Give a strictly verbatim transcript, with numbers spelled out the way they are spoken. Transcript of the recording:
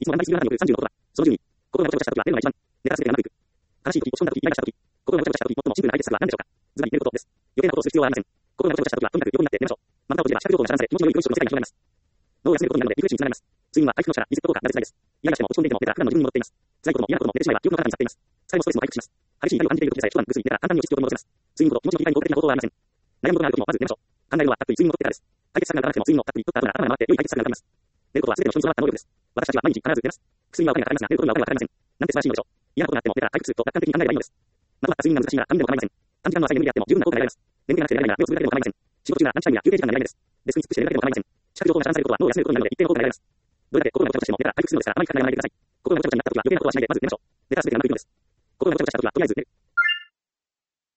いつも頑張りすぎるあなたによるさんじゅうのことは、そのじゅうに、心がごちゃごちゃしたときは寝るのが一番、ネタがすべてうまくいく。悲しいとき、落ち込んだとき、イライラしたとき、心がごちゃごちゃしたとき、最もシンプルな解決策は何でしょうか。ズバリ寝ることです。余計なことをする必要はありません。心がごちゃごちゃしたときは、とにかく横になって寝ましょう。また起きれば視覚情報が遮断され、気持ちの良い文章の世界に広がります。脳を休めることになるので、リフレッシュにつながります。睡眠は回復の力、リセット効果が出せないです。イライラしても落ち込んでいても、寝たら普段の自分に戻っています。辛いことも嫌なことも寝てしまえば記憶の中に去っています。疲れもストレスも回復します。激しい痛みを感じているときでさえ一晩ぐっすり寝たら簡単に落ち着きを取り戻せます。睡眠ほど気持ちの切り替えに効果的な方法はありません。悩むことがあるときもまず寝ましょう。考えるのはたっぷり睡眠をとってからです。解決策がなかなくても睡眠をたっぷりとった後なら頭が回って良い解決策が浮かびます。寝ることは全ての人に備わった能力です。私たちは毎日必ず寝ます。薬はお金がかかりますが、寝ることにはお金がかかりません。なんて素晴らしいのでしょう。嫌なことがあっても寝たら回復すると楽観的に考えればいいのです。まとまった睡眠が難しいなら紙でも構いません。短時間の浅い眠りであっても十分な効果が得られます。眠気がなくて寝られないなら目をつぶるだけでも構いません。仕事中ならランチタイムや休憩時間が狙い目です。デスクにつくして寝るだけでも構いません。視覚情報が遮断されることは脳を休めることになるので一定の効果が得られます。どれだけ心がごちゃごちゃしても寝たら回復するのですから、あまり考えないでください。心がごちゃごちゃになったときは余計なことはしないでまず寝ましょう。寝たら全てがうまくいくのです。心がごちゃごちゃしたときはとりあえず寝る。